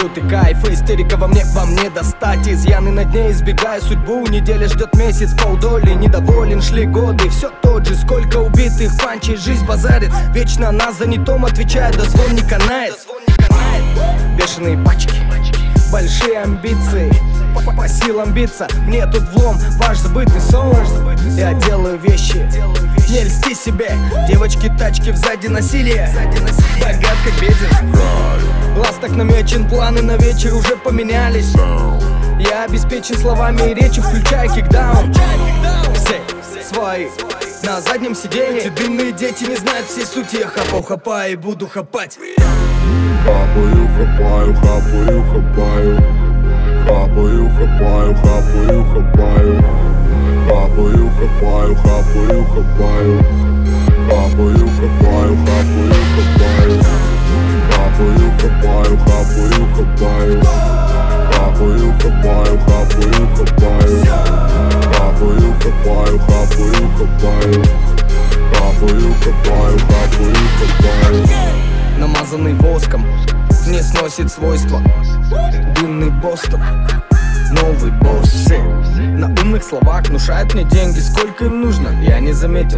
лютый кайф, истерика во мне, вам не достать. Изъяны на дне, избегая судьбу. Неделя ждет месяц, полдоли. Недоволен, шли годы, все тот же. Сколько убитых панчей, жизнь базарит. Вечно нас занятом отвечает, дозвон не канает. Бешеные пачки, большие амбиции, по силам биться. Мне тут влом, ваш забытый сон. Я делаю вещи, не льсти себе. Девочки, тачки, сзади насилие. Богат как беден, глаз так намечен. Планы на вечер уже поменялись. Я обеспечен словами и речью, включая кикдаун. Все свои на заднем сиденье. Эти дымные дети не знают всей сути. Я хапаю и буду хапать. Хапаю, хапаю, хапаю, хапаю. Хапаю, хапаю, хапаю, хапаю. Хапаю, хапаю, хапаю, хапаю. Хапаю, хапаю, хапаю, хапаю. Хапаю, хапаю, хапаю, хапаю. Хапаю, хапаю, хапаю, хапаю. Хапаю, хапаю, хапаю, хапаю. Хапаю, хапаю, хапаю, хапаю. Намазанный воском не сносит свойства. Дымный Бостон, новый босс. На умных словах внушают мне деньги. Сколько им нужно, я не заметил.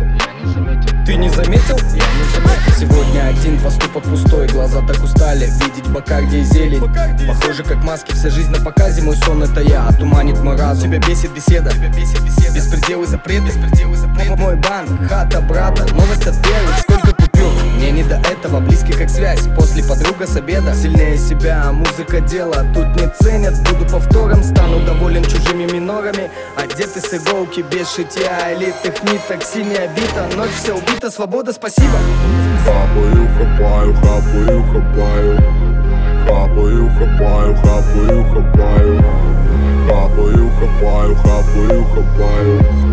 Ты не заметил? Я не заметил. Сегодня один поступок пустой. Глаза так устали видеть бока, где и зелень. Похоже, как маски, вся жизнь на показе. Мой сон это я, туманит мой разум. Тебя бесит беседа, беспределы, запреты. Мой банк, хата брата, новость от первых. Сколько купил? Мне не до этого, близкий как связь. После подруга с обеда, сильнее себя, музыка дело. Тут не ценят, буду повтором. Стану доволен чужими минорами. Одеты с иголки, без шитья элитных ниток. Синяя бита, ночь вся убита, свобода, спасибо. Хапаю, хапаю, хапаю, хапаю. Хапаю, хапаю, хапаю, хапаю. Хапаю, хапаю, хапаю, хапаю.